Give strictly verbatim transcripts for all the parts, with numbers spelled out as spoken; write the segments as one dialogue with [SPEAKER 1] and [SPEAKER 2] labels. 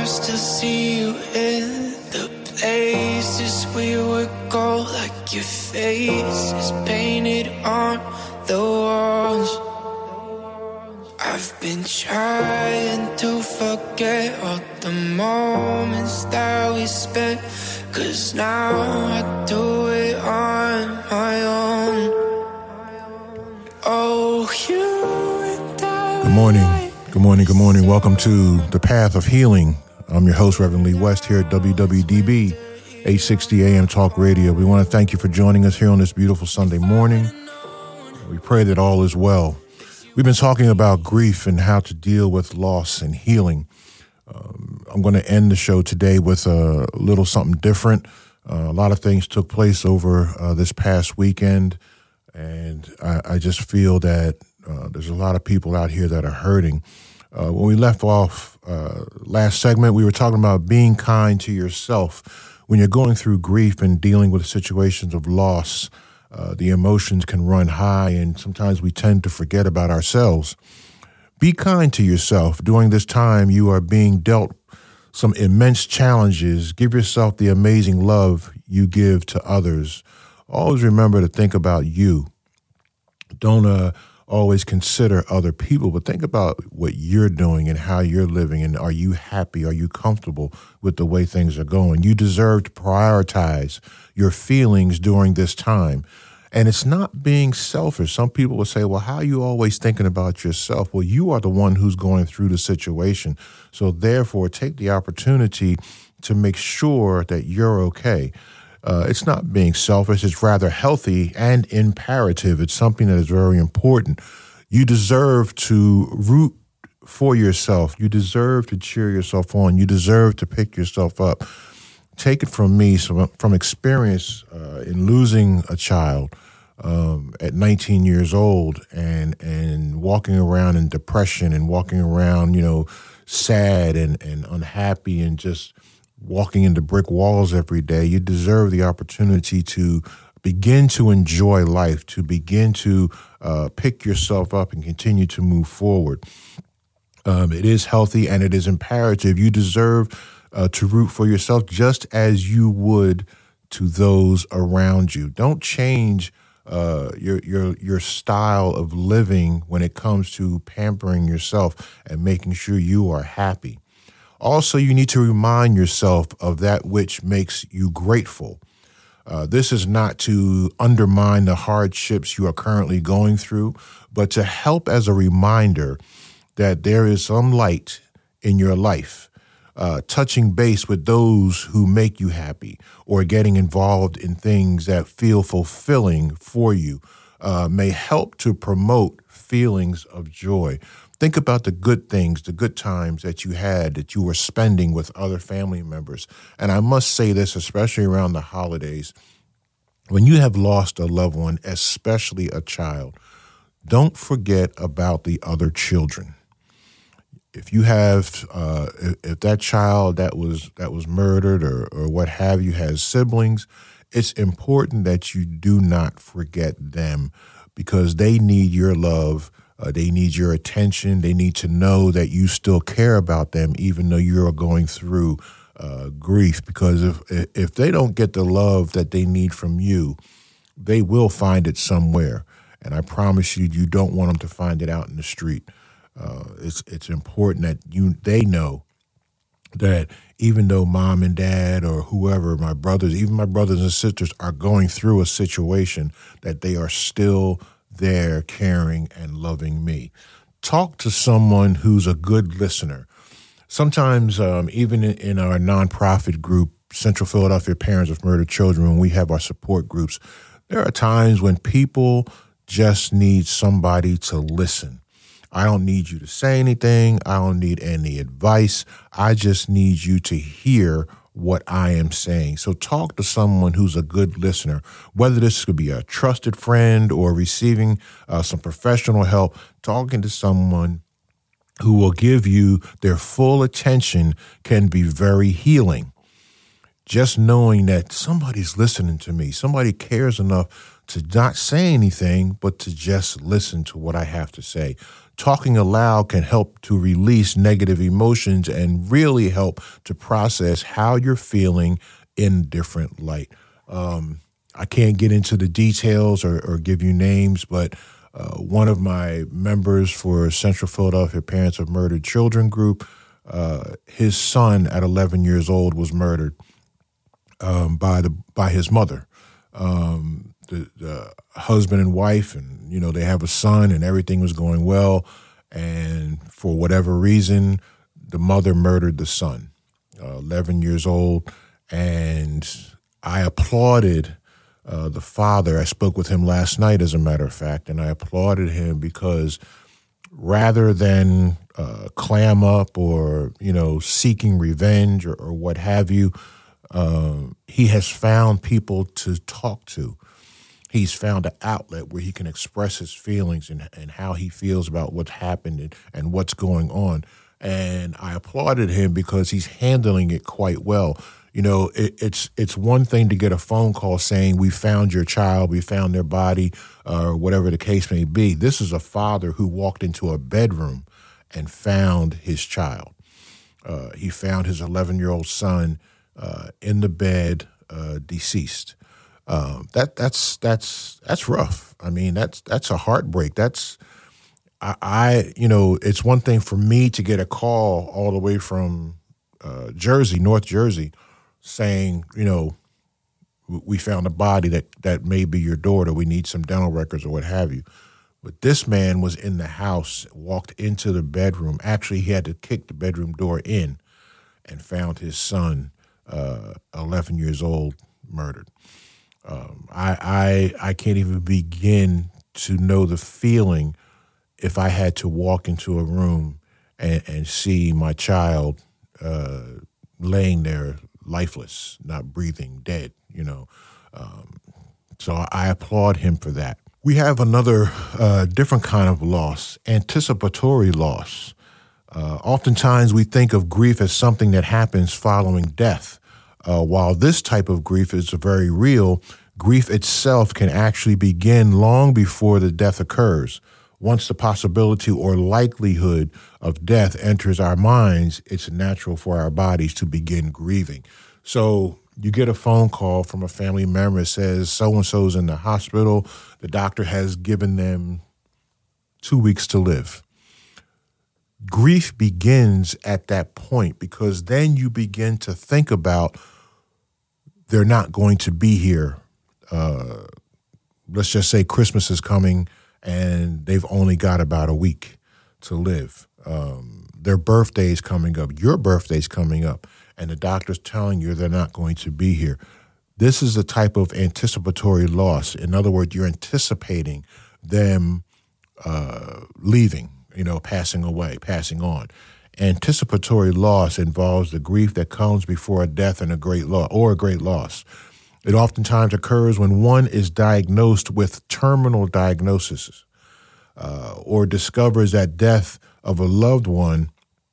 [SPEAKER 1] I still see you in the places we would go, like your face is painted on the walls. I've been trying to forget all the moments that we spent, 'cause now I do it on my own. Oh, you and I.
[SPEAKER 2] Good morning. Good morning. Good morning. Welcome to The Path of Healing. I'm your host, Reverend Lee West, here at W W D B, eight sixty A M Talk Radio. We want to thank you for joining us here on this beautiful Sunday morning. We pray that all is well. We've been talking about grief and how to deal with loss and healing. Um, I'm going to end the show today with a little something different. Uh, a lot of things took place over uh, this past weekend, and I, I just feel that uh, there's a lot of people out here that are hurting. Uh, when we left off uh, last segment, we were talking about being kind to yourself. When you're going through grief and dealing with situations of loss, uh, the emotions can run high, and sometimes we tend to forget about ourselves. Be kind to yourself. During this time, you are being dealt some immense challenges. Give yourself the amazing love you give to others. Always remember to think about you. Don't uh, always consider other people, but think about what you're doing and how you're living, and are you happy? Are you comfortable with the way things are going? You deserve to prioritize your feelings during this time. And it's not being selfish. Some people will say, well, how are you always thinking about yourself? Well, you are the one who's going through the situation. So therefore, take the opportunity to make sure that you're okay. Uh, it's not being selfish. It's rather healthy and imperative. It's something that is very important. You deserve to root for yourself. You deserve to cheer yourself on. You deserve to pick yourself up. Take it from me, so from experience uh, in losing a child um, at nineteen years old, and and walking around in depression and walking around, you know, sad and, and unhappy and just walking into brick walls every day. You deserve the opportunity to begin to enjoy life, to begin to uh, pick yourself up and continue to move forward. Um, it is healthy and it is imperative. You deserve Uh, to root for yourself just as you would to those around you. Don't change uh, your your your style of living when it comes to pampering yourself and making sure you are happy. Also, you need to remind yourself of that which makes you grateful. Uh, this is not to undermine the hardships you are currently going through, but to help as a reminder that there is some light in your life. Uh, touching base with those who make you happy, or getting involved in things that feel fulfilling for you uh, may help to promote feelings of joy. Think about the good things, the good times that you had, that you were spending with other family members. And I must say this, especially around the holidays, when you have lost a loved one, especially a child, don't forget about the other children. If you have, uh, if, if that child that was that was murdered or, or what have you has siblings, it's important that you do not forget them, because they need your love. Uh, they need your attention. They need to know that you still care about them, even though you're going through uh, grief. Because if if they don't get the love that they need from you, they will find it somewhere. And I promise you, you don't want them to find it out in the street. Uh, it's it's important that you they know that even though mom and dad or whoever, my brothers, even my brothers and sisters are going through a situation, that they are still there caring and loving me. Talk to someone who's a good listener. Sometimes um, even in, in our nonprofit group, Central Philadelphia Parents of Murdered Children, when we have our support groups, there are times when people just need somebody to listen. I don't need you to say anything. I don't need any advice. I just need you to hear what I am saying. So talk to someone who's a good listener, whether this could be a trusted friend or receiving uh, some professional help. Talking to someone who will give you their full attention can be very healing. just knowing that somebody's listening to me, somebody cares enough to not say anything, but to just listen to what I have to say. Talking aloud can help to release negative emotions and really help to process how you're feeling in different light. Um, I can't get into the details or, or give you names, but uh, one of my members for Central Philadelphia Parents of Murdered Children group, uh, his son at eleven years old was murdered um, by the by his mother. Um, the, the husband and wife, and you know they have a son, and everything was going well, and for whatever reason, the mother murdered the son, uh, eleven years old, and I applauded uh, the father. I spoke with him last night, as a matter of fact, and I applauded him because rather than uh, clam up or, you know, seeking revenge or, or what have you, um, he has found people to talk to. He's found an outlet where he can express his feelings and, and how he feels about what's happened and, and what's going on. And I applauded him because he's handling it quite well. You know, it, it's it's one thing to get a phone call saying, we found your child, we found their body, uh, or whatever the case may be. This is a father who walked into a bedroom and found his child. Uh, he found his eleven-year-old son uh, in the bed, uh, deceased. Um, that that's that's that's rough. I mean, that's that's a heartbreak. That's I, I you know, it's one thing for me to get a call all the way from uh, Jersey, North Jersey, saying, you know, we found a body that, that may be your daughter. We need some dental records or what have you. But this man was in the house, walked into the bedroom. Actually, he had to kick the bedroom door in and found his son, uh, eleven years old, murdered. Um, I, I I can't even begin to know the feeling if I had to walk into a room and, and see my child uh, laying there lifeless, not breathing, dead, you know. Um, so I applaud him for that. We have another uh, different kind of loss, anticipatory loss. Uh, oftentimes we think of grief as something that happens following death. Uh, while this type of grief is very real, grief itself can actually begin long before the death occurs. Once the possibility or likelihood of death enters our minds, it's natural for our bodies to begin grieving. So you get a phone call from a family member that says so-and-so's in the hospital. The doctor has given them two weeks to live. Grief begins at that point because then you begin to think about they're not going to be here. Uh, let's just say Christmas is coming and they've only got about a week to live. Um, their birthday's coming up. Your birthday's coming up. And the doctor's telling you they're not going to be here. This is a type of anticipatory loss. In other words, you're anticipating them uh, leaving, you know, passing away, passing on. Anticipatory loss involves the grief that comes before a death and a great loss, or a great loss. It oftentimes occurs when one is diagnosed with terminal diagnosis uh, or discovers that death of a loved one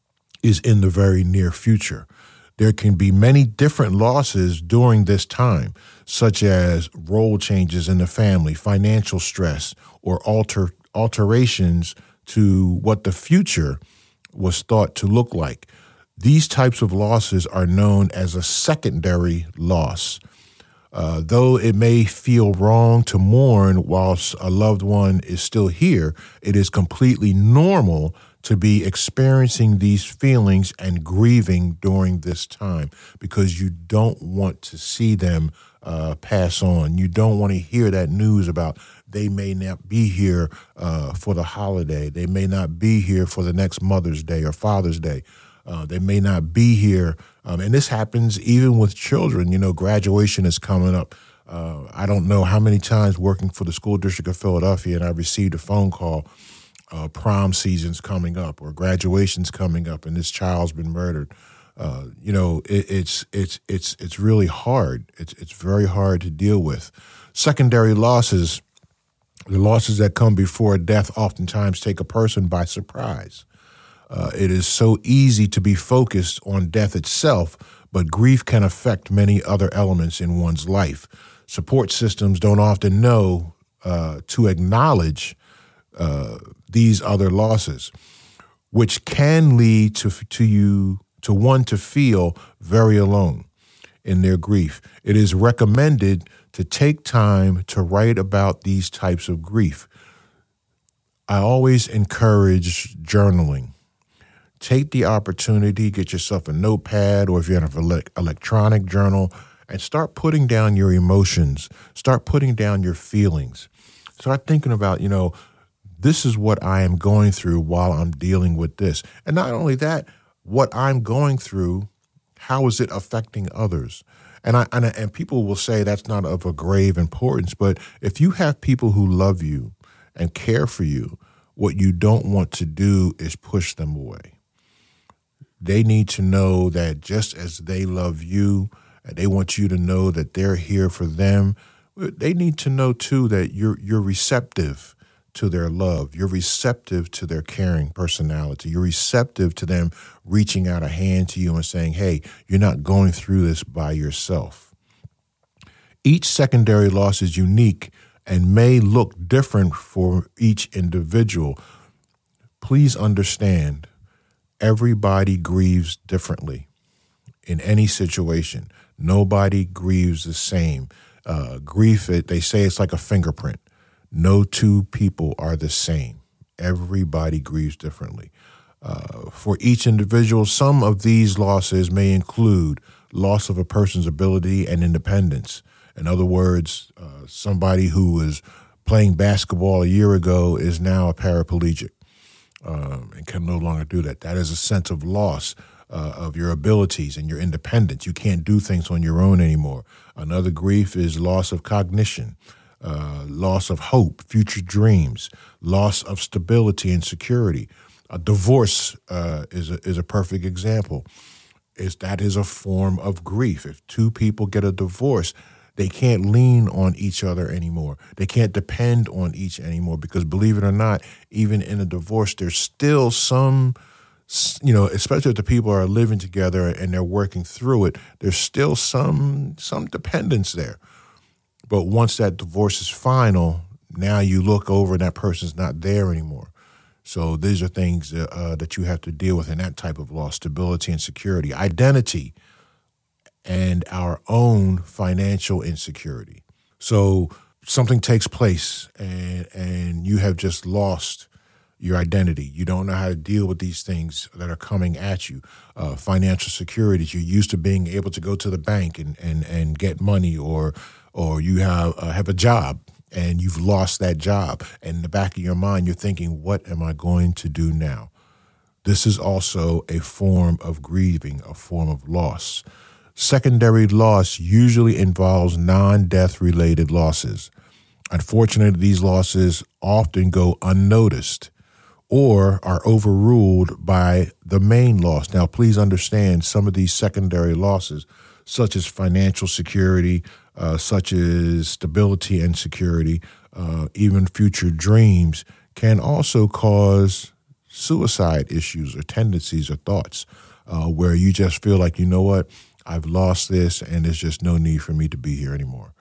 [SPEAKER 2] is in the very near future. There can be many different losses during this time, such as role changes in the family, financial stress, or alter alterations to what the future was thought to look like. These types of losses are known as a secondary loss. Uh, though it may feel wrong to mourn whilst a loved one is still here, it is completely normal to be experiencing these feelings and grieving during this time because you don't want to see them uh, pass on. You don't want to hear that news about they may not be here uh, for the holiday. They may not be here for the next Mother's Day or Father's Day. Uh, they may not be here. Um, and this happens even with children. You know, graduation is coming up. Uh, I don't know how many times working for the school district of Philadelphia and I received a phone call, uh, prom season's coming up or graduation's coming up and this child's been murdered. Uh, you know, it, it's it's it's it's really hard. It's it's very hard to deal with. Secondary losses, the losses that come before death oftentimes take a person by surprise. Uh, it is so easy to be focused on death itself, but grief can affect many other elements in one's life. Support systems don't often know uh, to acknowledge uh, these other losses, which can lead to to you to one to feel very alone in their grief. It is recommended to take time to write about these types of grief. I always encourage journaling. Take the opportunity, get yourself a notepad, or if you have an electronic journal, and start putting down your emotions. Start putting down your feelings. Start thinking about, you know, this is what I am going through while I'm dealing with this. And not only that, what I'm going through, how is it affecting others? And I and, and people will say that's not of a grave importance, but if you have people who love you and care for you, what you don't want to do is push them away. They need to know that just as they love you, and they want you to know that they're here for them, they need to know too that you're you're receptive to their love. You're receptive to their caring personality. You're receptive to them reaching out a hand to you and saying, hey, you're not going through this by yourself. Each secondary loss is unique and may look different for each individual. Please understand, everybody grieves differently in any situation. Nobody grieves the same. Uh, grief, they say it's like a fingerprint. No two people are the same. Everybody grieves differently. Uh, for each individual, some of these losses may include loss of a person's ability and independence. In other words, uh, somebody who was playing basketball a year ago is now a paraplegic um, and can no longer do that. That is a sense of loss uh, of your abilities and your independence. You can't do things on your own anymore. Another grief is loss of cognition. Uh, loss of hope, future dreams, loss of stability and security. A divorce uh, is a, is a perfect example. Is that is a form of grief. If two people get a divorce, they can't lean on each other anymore. They can't depend on each anymore because, believe it or not, even in a divorce, there's still some, you know, especially if the people are living together and they're working through it, there's still some some dependence there. But once that divorce is final, now you look over and that person's not there anymore. So these are things uh, that you have to deal with in that type of loss: stability and security, identity, and our own financial insecurity. So something takes place and and you have just lost your identity. You don't know how to deal with these things that are coming at you. Uh, financial security, you're used to being able to go to the bank and and, and get money, or or you have uh, have a job and you've lost that job. And in the back of your mind, you're thinking, what am I going to do now? This is also a form of grieving, a form of loss. Secondary loss usually involves non-death related losses. Unfortunately, these losses often go unnoticed or are overruled by the main loss. Now, please understand, some of these secondary losses, such as financial security, uh, such as stability and security, uh, even future dreams, can also cause suicide issues or tendencies or thoughts uh, where you just feel like, you know what, I've lost this and there's just no need for me to be here anymore.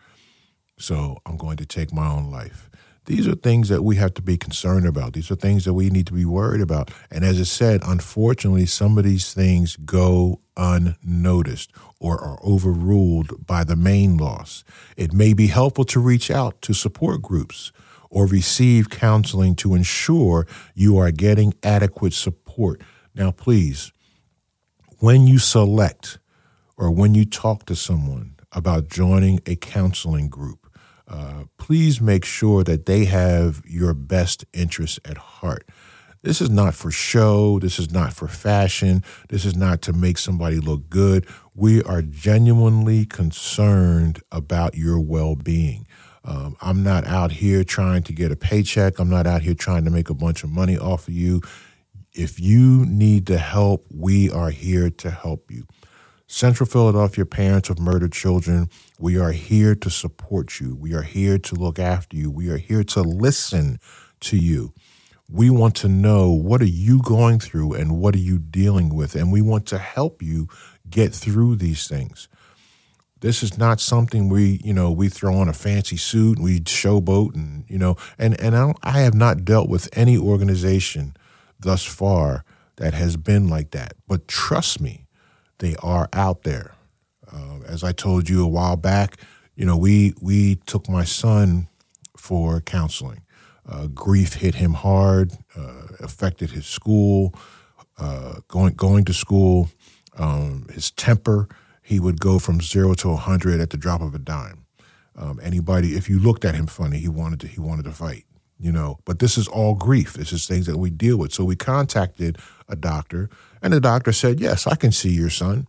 [SPEAKER 2] So I'm going to take my own life. These are things that we have to be concerned about. These are things that we need to be worried about. And as I said, unfortunately, some of these things go unnoticed or are overruled by the main loss. It may be helpful to reach out to support groups or receive counseling to ensure you are getting adequate support. Now, please, when you select or when you talk to someone about joining a counseling group, Uh, please make sure that they have your best interests at heart. This is not for show. This is not for fashion. This is not to make somebody look good. We are genuinely concerned about your well-being. Um, I'm not out here trying to get a paycheck. I'm not out here trying to make a bunch of money off of you. If you need the help, we are here to help you. Central Philadelphia Parents of Murdered Children, we are here to support you. We are here to look after you. We are here to listen to you. We want to know, what are you going through and what are you dealing with? And we want to help you get through these things. This is not something we, you know, we throw on a fancy suit and we showboat and, you know, and, and I, don't, I have not dealt with any organization thus far that has been like that. But trust me, they are out there. Uh, as I told you a while back, you know, we we took my son for counseling. Uh, grief hit him hard, uh, affected his school, uh, going going to school, um, his temper. He would go from zero to a hundred at the drop of a dime. Um, anybody, if you looked at him funny, he wanted to he wanted to fight. You know, but this is all grief. This is things that we deal with. So we contacted a doctor, and the doctor said, "Yes, I can see your son.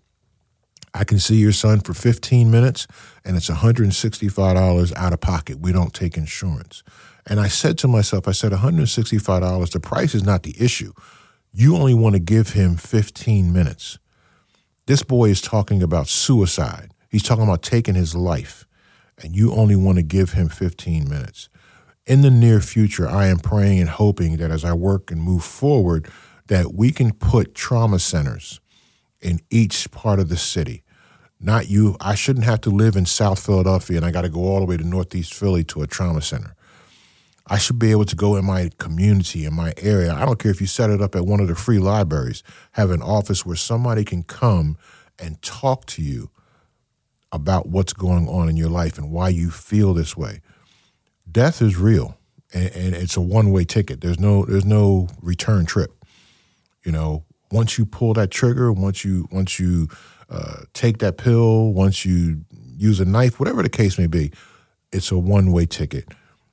[SPEAKER 2] I can see your son for fifteen minutes, and it's one hundred sixty-five dollars out of pocket. We don't take insurance." And I said to myself, I said, one hundred sixty-five dollars, the price is not the issue. You only want to give him fifteen minutes. This boy is talking about suicide. He's talking about taking his life, and you only want to give him fifteen minutes. In the near future, I am praying and hoping that as I work and move forward, that we can put trauma centers in each part of the city. Not you. I shouldn't have to live in South Philadelphia and I got to go all the way to Northeast Philly to a trauma center. I should be able to go in my community, in my area. I don't care if you set it up at one of the free libraries, have an office where somebody can come and talk to you about what's going on in your life and why you feel this way. Death is real, and, and it's a one-way ticket. There's no there's no return trip. You know, once you pull that trigger, once you once you uh, take that pill, once you use a knife, whatever the case may be, it's a one-way ticket.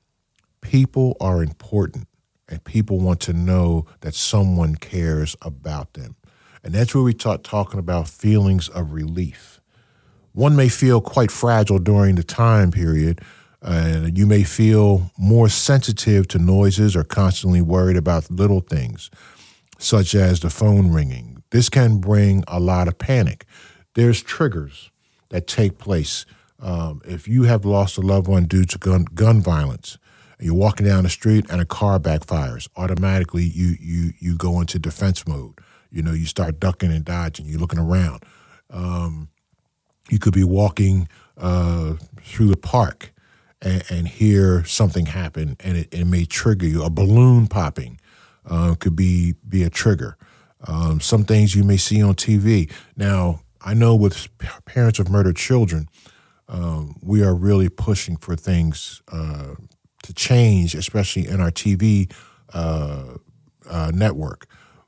[SPEAKER 2] People are important, and people want to know that someone cares about them. And that's where we start talking about feelings of relief. One may feel quite fragile during the time period, and you may feel more sensitive to noises or constantly worried about little things, such as the phone ringing. This can bring a lot of panic. There's triggers that take place. Um, if you have lost a loved one due to gun, gun violence, and you're walking down the street and a car backfires, automatically you you you go into defense mode. You know, you start ducking and dodging. You're looking around. Um, you could be walking uh, through the park and, and hear something happen, and it, it may trigger you. A balloon popping uh, could be be a trigger. Um, some things you may see on T V. Now, I know with parents of murdered children, um, we are really pushing for things uh, to change, especially in our T V uh, uh, network.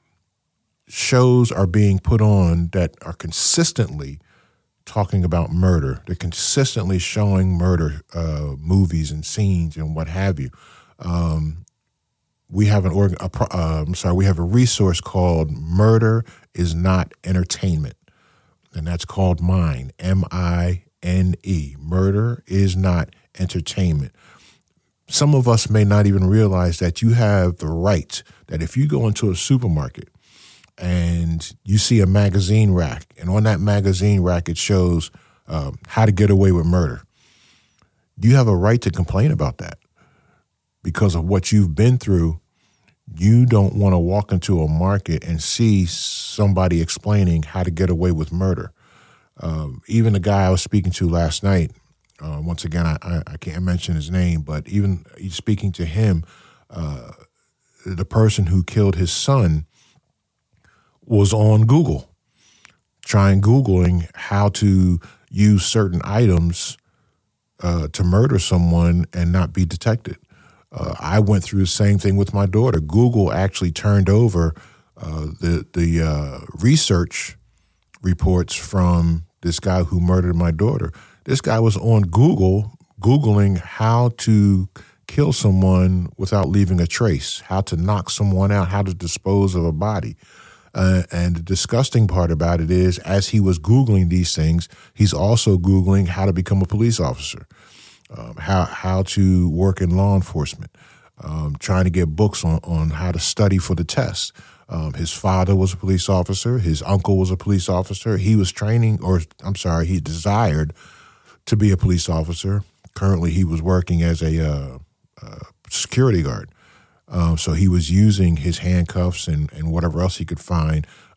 [SPEAKER 2] Shows are being put on that are consistently talking about murder. They're consistently showing murder uh, movies and scenes and what have you. Um, we have an org. A, uh, I'm sorry. We have a resource called "Murder Is Not Entertainment," and that's called MINE. M I N E. Murder is not entertainment. Some of us may not even realize that you have the right that if you go into a supermarket and you see a magazine rack, and on that magazine rack it shows um, how to get away with murder, you have a right to complain about that because of what you've been through. You don't want to walk into a market and see somebody explaining how to get away with murder. Um, even the guy I was speaking to last night, uh, once again, I, I, I can't mention his name, but even speaking to him, uh, the person who killed his son was on Google, trying Googling how to use certain items uh, to murder someone and not be detected. Uh, I went through the same thing with my daughter. Google actually turned over uh, the the uh, research reports from this guy who murdered my daughter. This guy was on Google, Googling how to kill someone without leaving a trace, how to knock someone out, how to dispose of a body. Uh, and the disgusting part about it is, as he was Googling these things, he's also Googling how to become a police officer, um, how how to work in law enforcement, um, trying to get books on, on how to study for the test. Um, his father was a police officer. His uncle was a police officer. He was training, or I'm sorry, he desired to be a police officer. Currently, he was working as a uh, uh, security guard. Um, so he was using his handcuffs and, and whatever else he could find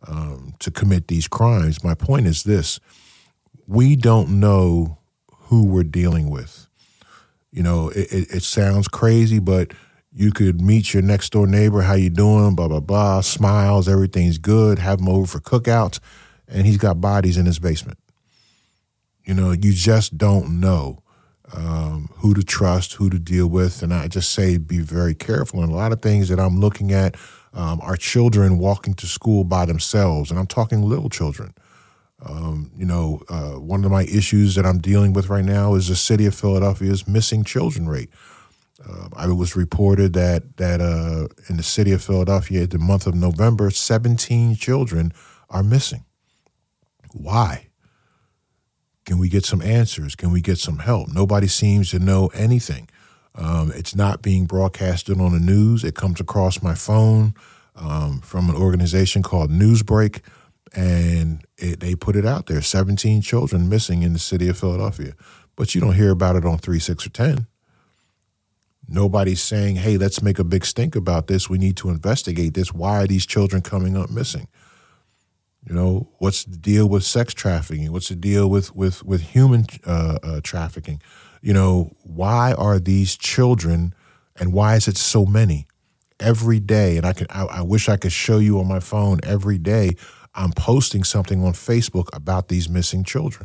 [SPEAKER 2] um, to commit these crimes. My point is this: we don't know who we're dealing with. You know, it, it, it sounds crazy, but you could meet your next door neighbor, how you doing, blah, blah, blah, smiles, everything's good, have him over for cookouts, and he's got bodies in his basement. You know, you just don't know um, who to trust, who to deal with, and I just say be very careful. And a lot of things that I'm looking at um, are children walking to school by themselves, and I'm talking little children. Um, you know, uh, one of my issues that I'm dealing with right now is the city of Philadelphia's missing children rate. Uh, I was reported that that uh, in the city of Philadelphia, the month of November, seventeen children are missing. Why? Can we get some answers? Can we get some help? Nobody seems to know anything. Um, it's not being broadcasted on the news. It comes across my phone um, from an organization called Newsbreak. And it, they put it out there, seventeen children missing in the city of Philadelphia. But you don't hear about it on three, six, or ten. Nobody's saying, hey, let's make a big stink about this. We need to investigate this. Why are these children coming up missing? You know, what's the deal with sex trafficking? What's the deal with, with, with human uh, uh, trafficking? You know, why are these children, and why is it so many? Every day, and I can I, I wish I could show you on my phone every day, I'm posting something on Facebook about these missing children.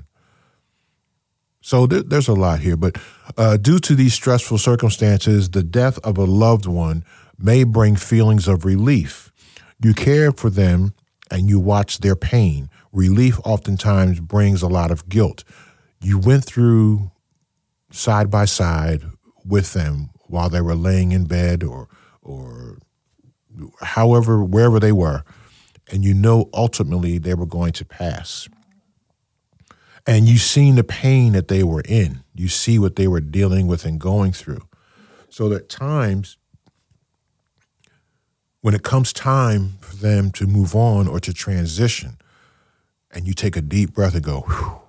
[SPEAKER 2] So th- there's a lot here, but uh, due to these stressful circumstances, the death of a loved one may bring feelings of relief. You care for them and you watch their pain. Relief oftentimes brings a lot of guilt. You went through side by side with them while they were laying in bed or or however, wherever they were. And you know ultimately they were going to pass. And you've seen the pain that they were in. You see what they were dealing with and going through. So that times, when it comes time for them to move on or to transition, and you take a deep breath and go, whew,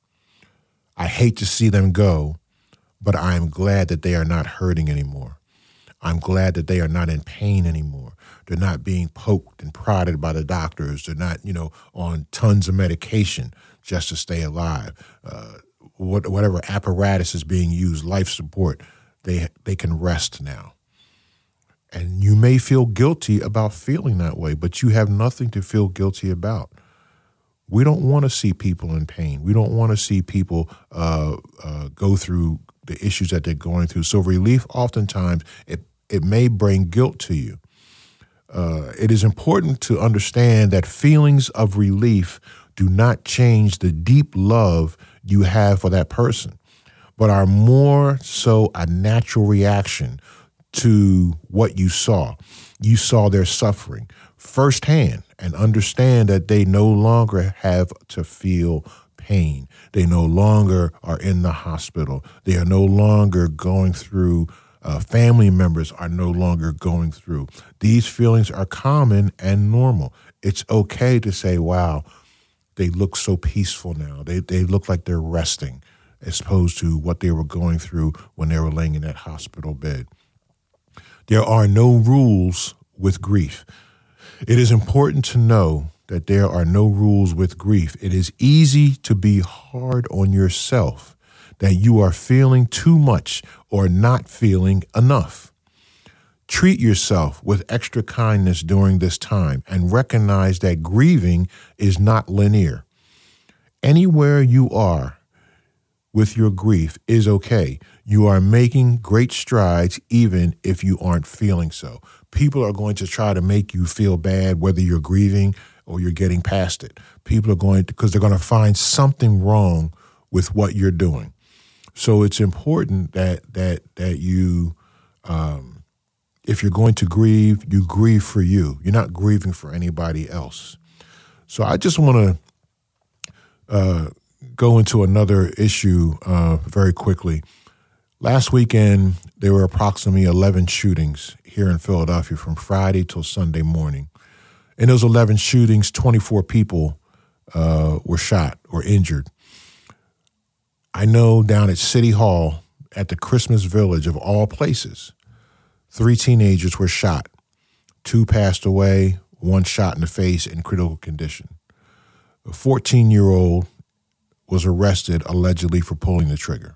[SPEAKER 2] I hate to see them go, but I am glad that they are not hurting anymore. I'm glad that they are not in pain anymore. They're not being poked and prodded by the doctors. They're not, you know, on tons of medication just to stay alive. Uh, what, whatever apparatus is being used, life support, they they can rest now. And you may feel guilty about feeling that way, but you have nothing to feel guilty about. We don't want to see people in pain. We don't want to see people uh, uh, go through the issues that they're going through. So relief, oftentimes, it, it may bring guilt to you. Uh, it is important to understand that feelings of relief do not change the deep love you have for that person, but are more so a natural reaction to what you saw. You saw their suffering firsthand and understand that they no longer have to feel pain. They no longer are in the hospital. They are no longer going through Uh, family members are no longer going through. These feelings are common and normal. It's okay to say, wow, they look so peaceful now. They they look like they're resting as opposed to what they were going through when they were laying in that hospital bed. There are no rules with grief. It is important to know that there are no rules with grief. It is easy to be hard on yourself, that you are feeling too much or not feeling enough. Treat yourself with extra kindness during this time and recognize that grieving is not linear. Anywhere you are with your grief is okay. You are making great strides even if you aren't feeling so. People are going to try to make you feel bad whether you're grieving or you're getting past it. People are going to, because they're going to find something wrong with what you're doing. So it's important that that that you, um, if you're going to grieve, you grieve for you. You're not grieving for anybody else. So I just want to uh, go into another issue uh, very quickly. Last weekend, there were approximately eleven shootings here in Philadelphia from Friday till Sunday morning. In those eleven shootings, twenty-four people uh, were shot or injured. I know down at City Hall at the Christmas Village of all places, three teenagers were shot. Two passed away. one shot in the face in critical condition. A fourteen-year-old was arrested allegedly for pulling the trigger.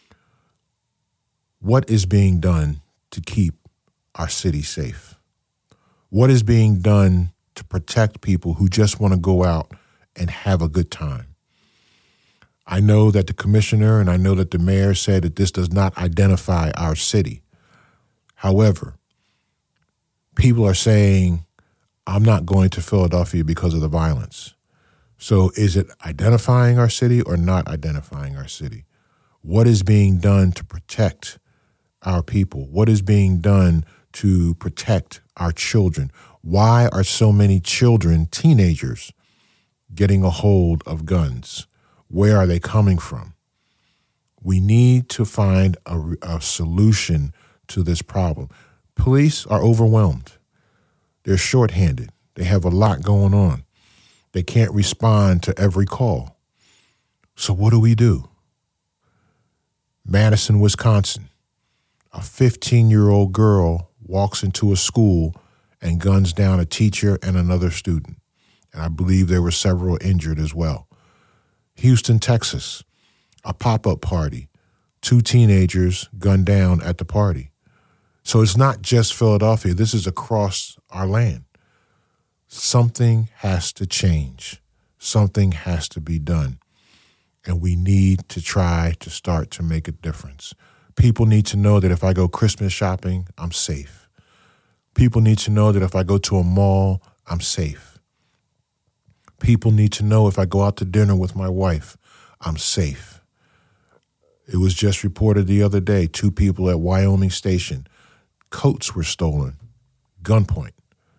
[SPEAKER 2] What is being done to keep our city safe? What is being done to protect people who just want to go out and have a good time? I know that the commissioner and I know that the mayor said that this does not identify our city. However, people are saying, I'm not going to Philadelphia because of the violence. So is it identifying our city or not identifying our city? What is being done to protect our people? What is being done to protect our children? Why are so many children, teenagers, getting a hold of guns? Where are they coming from? We need to find a, a solution to this problem. Police are overwhelmed. They're shorthanded. They have a lot going on. They can't respond to every call. So what do we do? Madison, Wisconsin, a fifteen-year-old girl walks into a school and guns down a teacher and another student. And I believe there were several injured as well. Houston, Texas, a pop-up party. Two teenagers gunned down at the party. So it's not just Philadelphia. This is across our land. Something has to change. Something has to be done. And we need to try to start to make a difference. People need to know that if I go Christmas shopping, I'm safe. People need to know that if I go to a mall, I'm safe. People need to know if I go out to dinner with my wife, I'm safe. It was just reported the other day, two people at Wyoming Station, coats were stolen, gunpoint.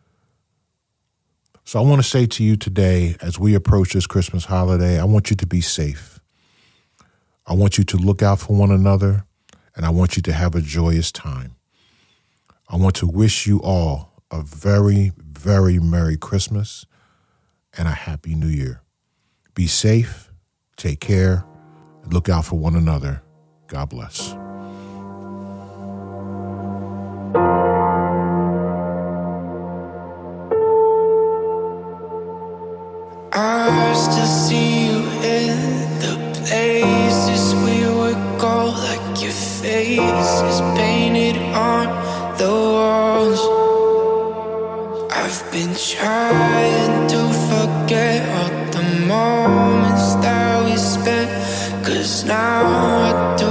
[SPEAKER 2] So I want to say to you today, as we approach this Christmas holiday, I want you to be safe. I want you to look out for one another, and I want you to have a joyous time. I want to wish you all a very, very Merry Christmas and a Happy New Year. Be safe, take care, and look out for one another. God bless.
[SPEAKER 1] I still see you in the places we would go, like your face is painted on the walls. I've been trying to forget all the moments that we spent, 'cause now I do